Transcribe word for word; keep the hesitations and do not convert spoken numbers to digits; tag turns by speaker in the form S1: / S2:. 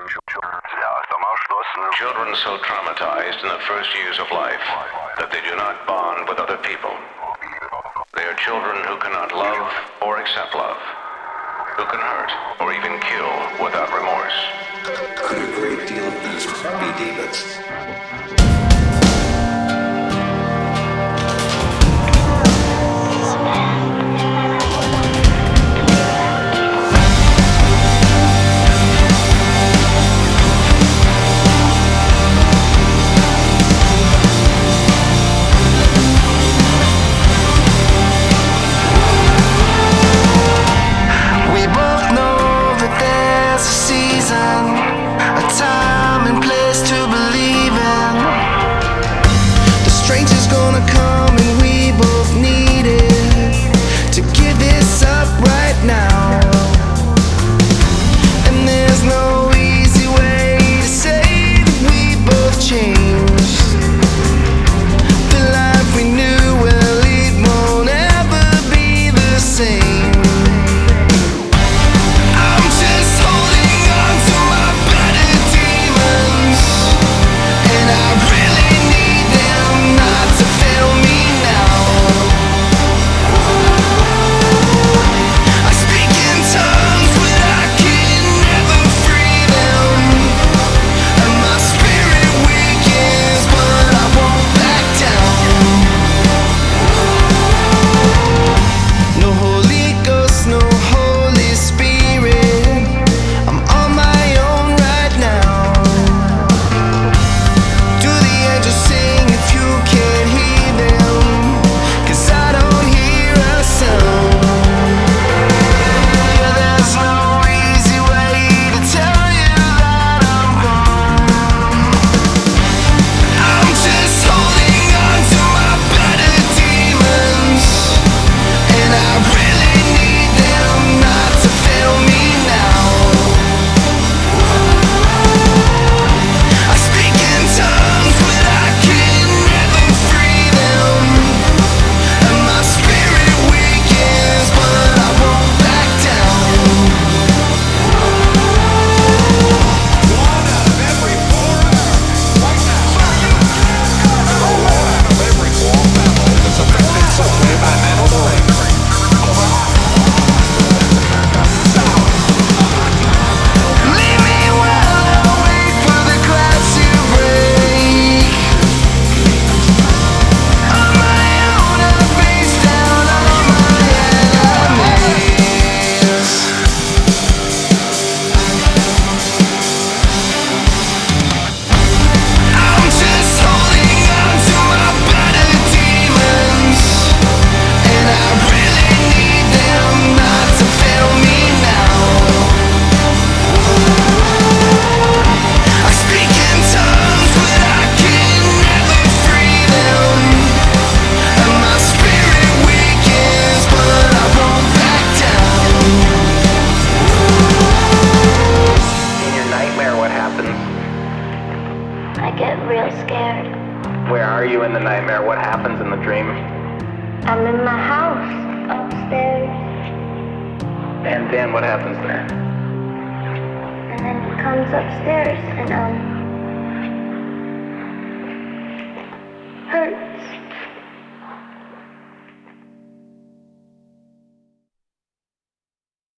S1: Children so traumatized in the first years of life that they do not bond with other people. They are children who cannot love or accept love, who can hurt or even kill without remorse.
S2: Could a great deal of this be demons?
S3: I get real scared.
S4: Where are you in the nightmare? What happens in the dream?
S3: I'm in my house, upstairs.
S4: And then what happens there?
S3: And then he comes upstairs and, um, hurts.